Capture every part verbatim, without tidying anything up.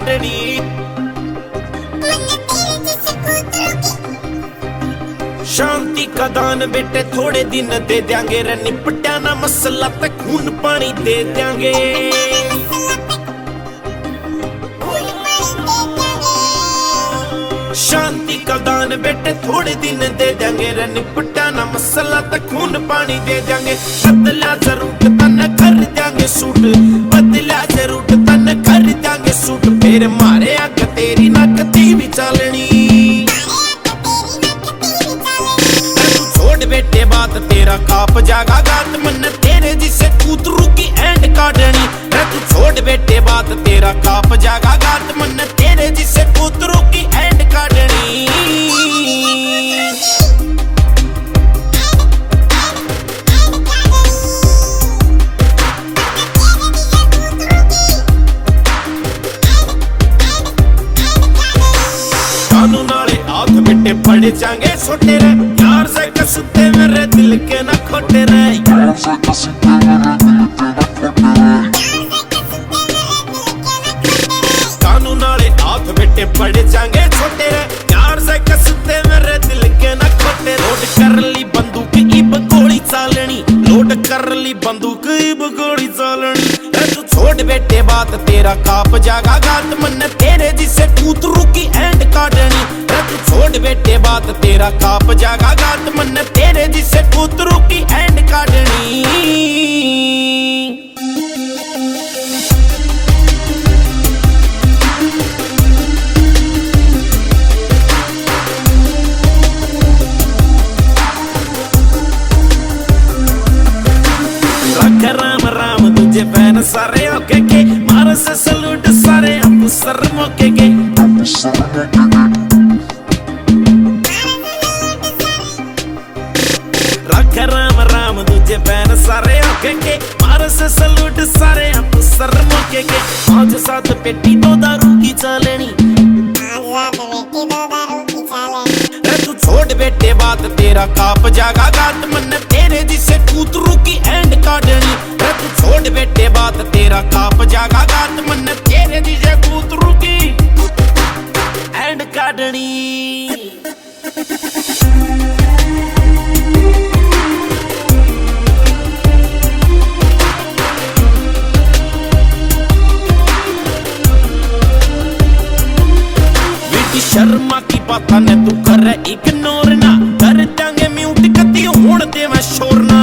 काटनी। शांति का दान बेटे थोड़े दिन दे देंगे रे, निपटा ना मसला ते खून पानी दे देंगे। शांति का दान बेटे थोड़े दिन दे देंगे रे, निपटा ना मसला ते खून पानी दे देंगे। बदला जरूर तन कर देंगे सूट, बदला जरूर तन कर देंगे सूट, फिर मारे अग तेरी नक दी भी चालनी। छोड़ बेटे बात तेरा काप जागा गात, मन तेरे जिसे कूतरू की एंड काटनी। तू छोड़ बेटे बात तेरा काप जागा गात, मन तेरे जिसे कूतरू की एंड काटनी। कानून नाले हाथ बेटे पड़े जाएंगे छोटे रे, यार से कसुते मेरे दिल के ना खोटे रे। कानून नाले हाथ बेटे पड़े जाएंगे छोटे रे, यार से कसुते मेरे दिल के ना खोटे। लोड कर ली बंदूक इब गोली चालनी, लोड कर ली बंदूक इब गोली चालनी। तू छोड़ बेटे बात तेरा काप जागा गात, मन तेरे जिसे कूतरू की एंड काटनी। तू छोड़ बेटे बात तेरा काप जागा गात, मन तेरे जिसे कूतरू की एंड काटनी। राम राम तुझे फैन सारे ओके के, मार से सलूट सारे हम सर मौके के। रख राम राम तुझे फैन सारे ओके के, मार से सलूट सारे हम सर मौके के। पांच सात पेटी दो दारू की चालनी, तू छोड़ बेटे बात तेरा काप जागा गात, मन तेरे जिसे कूतरू की एंड काटनी। तू छोड़ बेटे बात तेरा काप जागा गात, मन तेरे जिसे कूतरू की एंड काटनी। शर्मा की बात ने तू कर इग्नोर ना, कर देंगे म्यूट कती होड़ दे मैं शोर ना।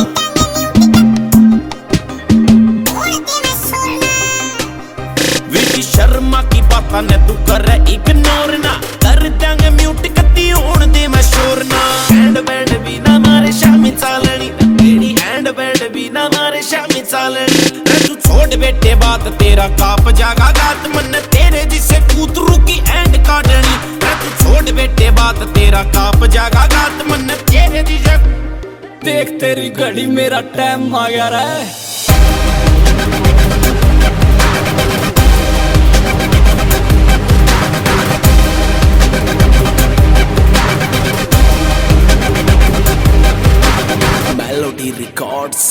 विकी शर्मा की बात ने तू कर इग्नोर ना, कर देंगे म्यूट कती होड़ दे मैं शोर ना। हैंड बैंड भी ना मारे शामी चालनी, तेरी हैंड बैंड भी ना मारे शामी चालनी। तू छोड़ बेटे बात तेरा काप जागा गात, मन तेरे जिसे कूतरू की एंड काटनी। तू छोड़ बेटे बात तेरा काप जागा गात, मन तेरे जिसे। देख तेरी घड़ी मेरा टाइम आ गया रे। Melody records.